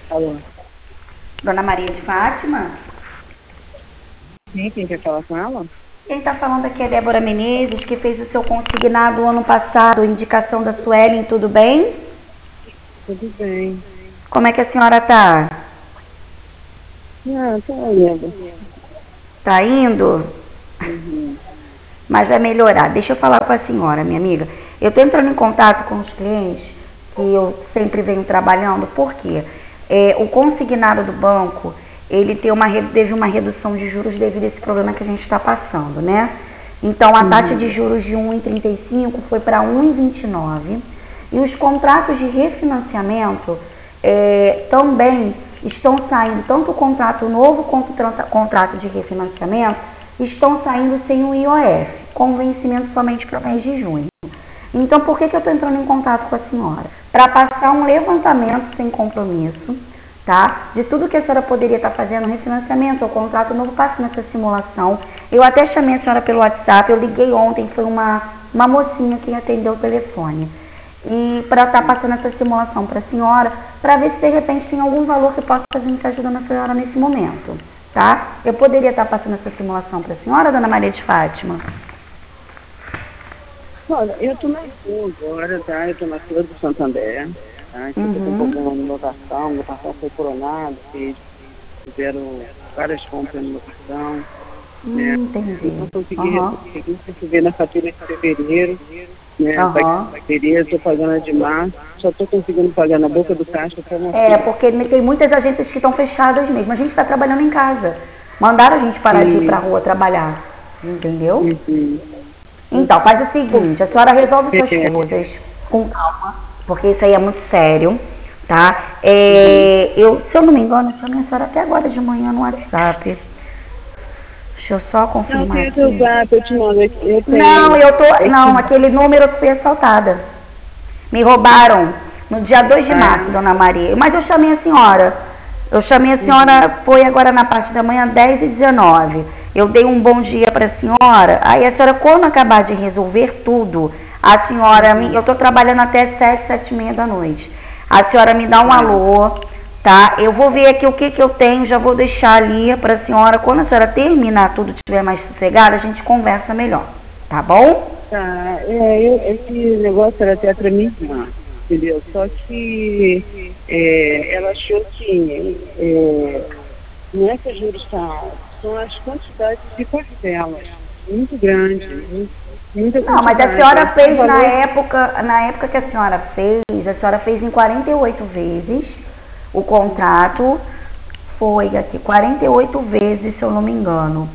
Alô? Dona Maria de Fátima? Sim, quem quer falar com ela? Quem está falando aqui é Débora Menezes, que fez o seu consignado ano passado, indicação da Suelen, tudo bem? Tudo bem. Como é que a senhora está? Ah, tô indo. Está indo? Uhum. Mas vai melhorar. Deixa eu falar com a senhora, minha amiga. Eu estou entrando em contato com os clientes que eu sempre venho trabalhando, porque o consignado do banco, ele teve uma redução de juros devido a esse problema que a gente está passando, né? Então, a taxa de juros de 1,35 foi para 1,29 e os contratos de refinanciamento também estão saindo, tanto o contrato novo quanto o contrato de refinanciamento, estão saindo sem o IOF, com vencimento somente para o mês de junho. Então, por que eu estou entrando em contato com a senhora? Para passar um levantamento sem compromisso, tá? De tudo que a senhora poderia estar fazendo, refinanciamento ou contrato novo, passe nessa simulação. Eu até chamei a senhora pelo WhatsApp, eu liguei ontem, foi uma mocinha que atendeu o telefone. E para estar passando essa simulação para a senhora, para ver se de repente tem algum valor que possa estar ajudando a senhora nesse momento, tá? Eu poderia estar passando essa simulação para a senhora, Dona Maria de Fátima? Olha, eu tô na rua agora, tá? Eu tô na fila do Santander, tá? Eu tô com problema no meu cartão foi coronado, fizeram várias compras no meu cartão, né? Entendi. Eu não consegui receber na fatura de fevereiro, né? Eu tô pagando a de março, só tô conseguindo pagar na boca do caixa para uma porque tem muitas agências que estão fechadas mesmo. A gente está trabalhando em casa. Mandaram a gente parar de ir para a rua trabalhar. Entendeu? Então, faz o seguinte, a senhora resolve suas coisas com calma, porque isso aí é muito sério, tá? Se eu não me engano, eu chamei a senhora até agora de manhã no WhatsApp. Deixa eu só confirmar aqui. Eu te mando aqui. Não, aquele número eu fui assaltada. Me roubaram no dia 2 de março, Dona Maria. Mas eu chamei a senhora. Foi agora na parte da manhã, 10h19. Eu dei um bom dia para a senhora. Aí a senhora, quando acabar de resolver tudo, a senhora, eu estou trabalhando até 7h30 da noite. A senhora me dá um alô, tá? Eu vou ver aqui o que eu tenho, já vou deixar ali para a senhora. Quando a senhora terminar tudo, estiver mais sossegada, a gente conversa melhor, tá bom? Tá, esse negócio era até para minha irmã, entendeu? Só que ela achou que não é que os juros são as quantidades de parcelas muito grandes, muita quantidade. Não, mas a senhora fez na época que a senhora fez em 48 vezes o contrato, foi aqui 48 vezes, se eu não me engano,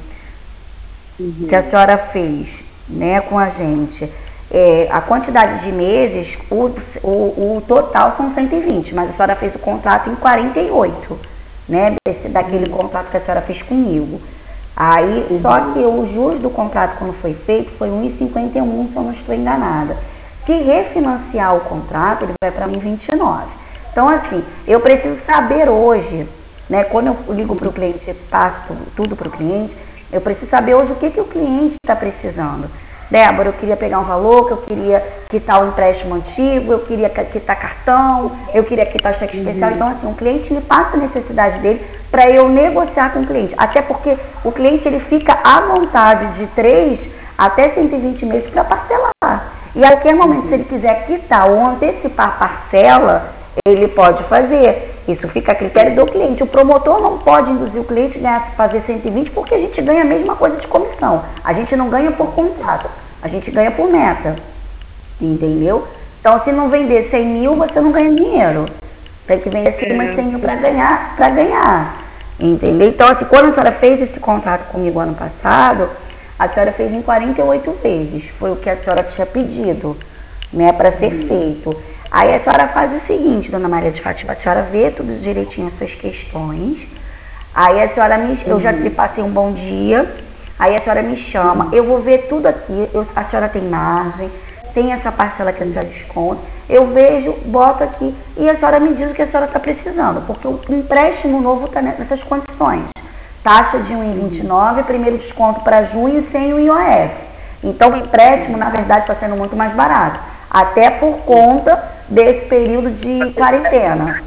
que a senhora fez, né, com a gente. A quantidade de meses, o total são 120, mas a senhora fez o contrato em 48, né, daquele contrato que a senhora fez comigo. Aí, só que os juros do contrato, quando foi feito, foi 1,51, se eu não estou enganada. Se refinanciar o contrato, ele vai para 1,29. Então, assim, eu preciso saber hoje, né, quando eu ligo para o cliente, passo tudo para o cliente, eu preciso saber hoje o que o cliente está precisando. Débora, eu queria pegar um valor, que eu queria quitar o empréstimo antigo, eu queria quitar cartão, eu queria quitar cheque especial. Então, assim, o cliente me passa a necessidade dele para eu negociar com o cliente. Até porque o cliente ele fica à vontade de 3 até 120 meses para parcelar. E a qualquer momento, se ele quiser quitar ou antecipar a parcela, ele pode fazer. Isso fica a critério do cliente. O promotor não pode induzir o cliente a fazer 120 porque a gente ganha a mesma coisa de comissão. A gente não ganha por contrato, a gente ganha por meta. Entendeu? Então, se não vender 100 mil, você não ganha dinheiro. Tem que vender acima de 100 mil para ganhar. Entendeu? Então, assim, quando a senhora fez esse contrato comigo ano passado, a senhora fez em 48 vezes. Foi o que a senhora tinha pedido, né, para ser feito. Aí a senhora faz o seguinte, Dona Maria de Fátima, a senhora vê tudo direitinho as suas questões. Aí a senhora eu já lhe passei um bom dia. Aí a senhora me chama, eu vou ver tudo aqui. A senhora tem margem, tem essa parcela que a senhora desconta. Eu vejo, boto aqui e a senhora me diz o que a senhora está precisando, porque o empréstimo novo está nessas condições. Taxa de 1,29, primeiro desconto para junho sem o IOF. Então o empréstimo, na verdade, está sendo muito mais barato, até por conta desse período de quarentena.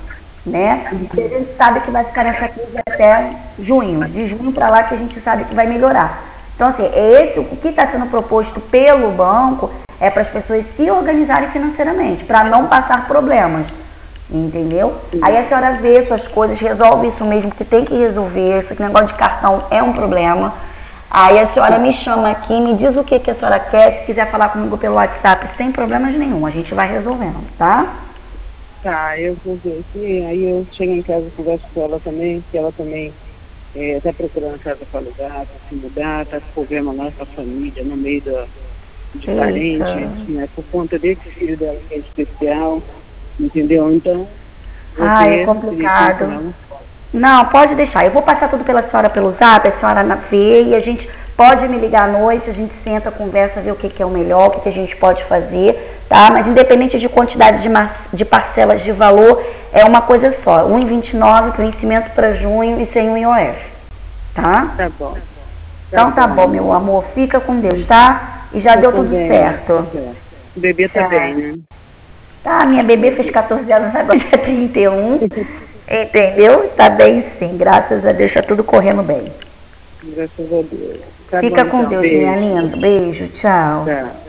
né? E a gente sabe que vai ficar nessa crise até junho. De junho para lá que a gente sabe que vai melhorar. Então, assim, o que está sendo proposto pelo banco é para as pessoas se organizarem financeiramente, para não passar problemas, entendeu? Aí a senhora vê suas coisas, resolve isso mesmo que tem que resolver, esse negócio de cartão é um problema. Aí a senhora me chama aqui, me diz o que a senhora quer, se quiser falar comigo pelo WhatsApp, sem problemas nenhum, a gente vai resolvendo, tá? Tá, eu vou ver aqui, aí eu chego em casa e converso com ela também, que ela também está procurando casa para alugar, para se mudar, está com problema lá com a família, no meio de parentes, né, por conta desse filho dela que é especial, entendeu? Então, é complicado. Não, pode deixar. Eu vou passar tudo pela senhora pelo zap, a senhora vê e a gente pode me ligar à noite, a gente senta, conversa, vê o que é o melhor, o que a gente pode fazer, tá? Mas independente de quantidade de parcelas de valor, é uma coisa só. 1,29, vencimento para junho e sem o IOF, tá? Tá bom. Então tá bom, meu amor. Fica com Deus, tá? E já deu tudo certo. O bebê tá bem, né? Tá, minha bebê fez 14 anos agora, dia 31. Entendeu? Tá bem sim, graças a Deus, tá tudo correndo bem. Graças a Deus. Tá Fica bom, com então. Deus, Beijo. minha linda. Beijo, tchau. Tchau.